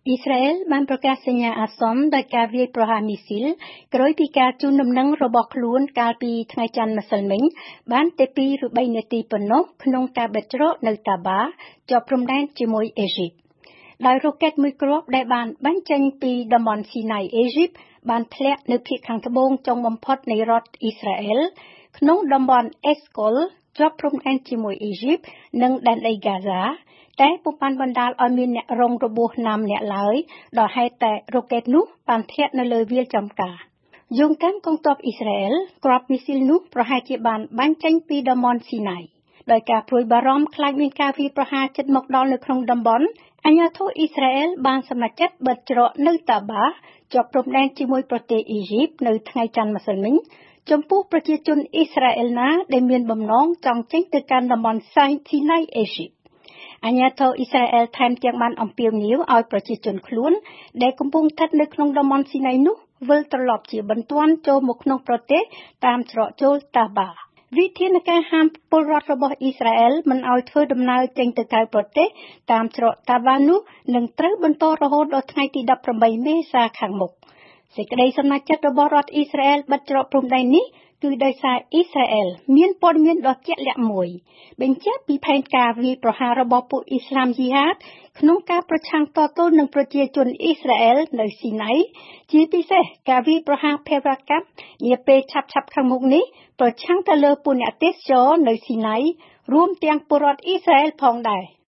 Israel បានប្រកាសសញ្ញាអាសន្នដោយការវាយប្រហារមីស៊ីលក្រោយពីការជូនដំណឹងរបស់ខ្លួនកាលពីថ្ងៃច័ន្ទម្សិលមិញបានតែ2ឬ3នាទីប៉ុណ្ណោះក្នុងការបិទច្រកនៅតាបាជាប់ព្រំដែនជាមួយអេស៊ីបដោយរ៉ុកកែតមួយគ្រាប់ដែលបានបាញ់ចេញពីតំបន់ស៊ីណៃអេស៊ីបបានធ្លាក់នៅភាគខាងត្បូងចុងបំផុតនៃរដ្ឋអ៊ីស្រាអែលក្នុងតំបន់អេស្កុលជាប់ព្រំដែនជាមួយអេស៊ីបនិងដែនដីហ្គាហ្សាតែពុំបានបណ្ដាលឲ្យមានអ្នករងរបួសណាម្នាក់ឡើយដោយហេតុតែរ៉ុកកែតនោះបានធាក់នៅលើវាលចំការយោងតាមកងទ័ពអ៊ីស្រាអែលគ្រាប់មីស៊ីលនោះប្រហែលជាបានបាញ់ចេញពីតំបន់ស៊ីណៃដោយការព្រួយបារម្ភខ្លាចមានការវាយប្រហារជិតមកដល់នៅក្នុងតំបន់អាជ្ញាធរអ៊ីស្រាអែលបានសម្រេចចិត្តបិទច្រកនៅតាបាជាប់ព្រំដែនជាមួយប្រទេសអ៊ីជីបនៅថ្ងៃច័ន្ទម្សិលមិញចំពោះប្រជាជនអ៊ីស្រាអែលណាដែលមានបំណងចង់ចេញទៅកាន់តំបន់ស៊ីណៃអេស៊ីបអាជ្ញាធរអ៊ីស្រាអែលថែមទាំងបានអំពាវនាវឲ្យប្រជាជនខ្លួនដែលកំពុងស្ថិតនៅក្នុងតំបន់ស៊ីណៃនោះវិលត្រឡប់ជាបន្ទាន់ចូលមកក្នុងប្រទេសតាមច្រកចូលតាបាវិធានការហាមពលរដ្ឋរបស់អ៊ីស្រាអែលមិនឲ្យធ្វើដំណើរចេញទៅក្រៅប្រទេសតាមច្រកតាបានោះនឹងត្រូវបន្តរហូតដល់ថ្ងៃទី18មេសាខាងមុខសេចក្តីសម្រេចចិត្តរបស់រដ្ឋអ៊ីស្រាអែលបិទច្រកព្រំដែននេះគឺដោយសារអ៊ីស្រាអែលមានព័ត៌មានដ៏ជាក់លាក់មួយបញ្ជាក់ពីផែនការវាយប្រហាររបស់ពួកអ៊ីស្លាមយីហាតក្នុងការប្រឆាំងតទល់នឹងប្រជាជនអ៊ីស្រាអែលនៅស៊ីណៃជាពិសេសការវាយប្រហារភេរវកម្មនាពេលឆាប់ៗខាងមុខនេះប្រឆាំងទៅលើពួកអ្នកទេសចរនៅស៊ីណៃរួមទាំងពលរដ្ឋអ៊ីស្រាអែលផងដែរ